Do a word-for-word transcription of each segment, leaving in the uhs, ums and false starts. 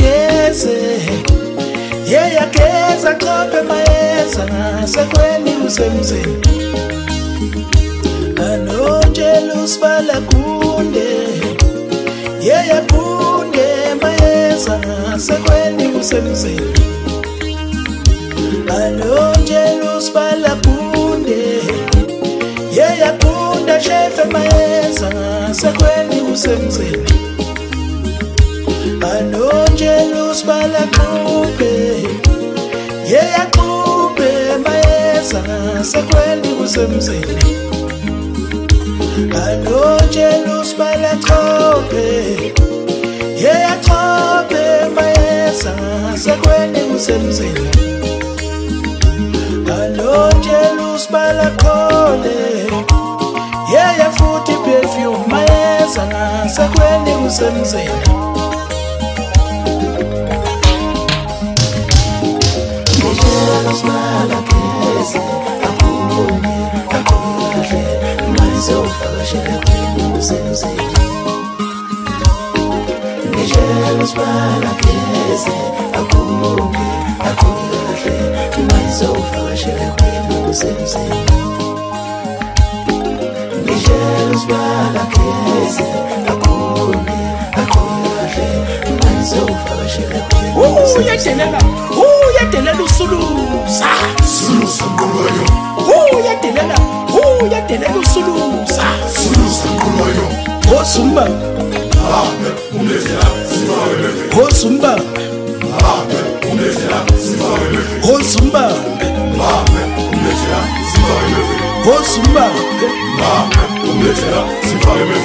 geze yeyageza qophe mayeza ngasekweni usemzini anonjelos balakunde yeyakunde mayeza ngasekweni usemzini anonjelos balakunde yeyakunda shefe mayeza ngasekweni usemzini anonjelos balakunde yeyakunde mayeza ngasekweni usemzini anonjelos balakunde yeyakunde mayeza ngasekweni usemzini anonjelos balakunde yeya futhi perfume mayeza ngasekweni usemzini Ngejelos balakeze akhulumi akhohle mayizofakashela kwini usemzini Ngejelos balakeze akhulumi akhohle mayizofakashela kwini usemzini Ngejelos balakeze akhulumi akhohle mayizofakashela kwini uyadelela uyadelela usulusa Sulusa ngolayo uyadelela uyadelela usulusa Sulusa ngolayo osumba Abe umlezela sifakele osumba Abe umlezela sifakele osumba Abe umlezela sifakele osumba Abe umlezela sifakele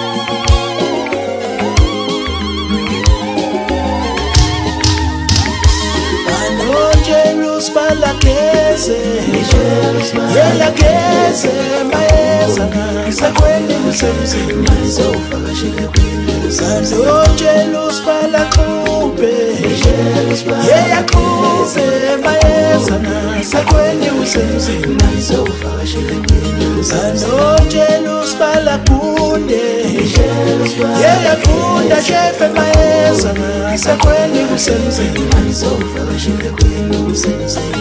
anonjelos balakeze yeyageze mayeza ngasekweni usemzini mayizofakashela kwini anonjelos balakunde yeyakunde mayeza ngasekweni usemzini mayizofakashela kwini anonjelos balakunde yeyakunda shefe mayeza ngasekweni usemzini mayizofakashela kwini usemzini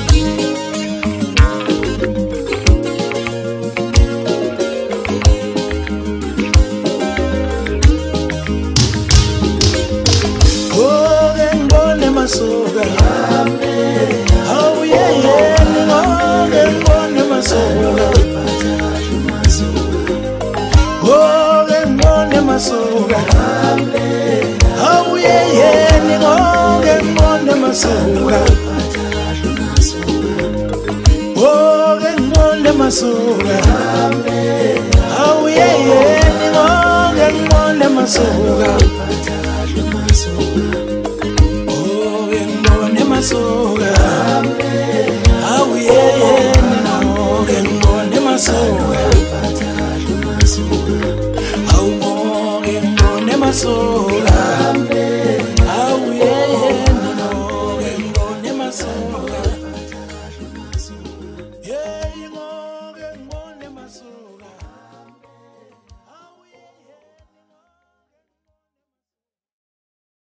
Masoga awuye yeni ngoke ngibone masoga ngoke ngibone masoga awuye yeni ngoke ngibone masoga ngoke ngibone masoga awuye yeni ngoke ngibone masoga Masoga awuye ngoke ngibone masoga awumoke ngibone masoga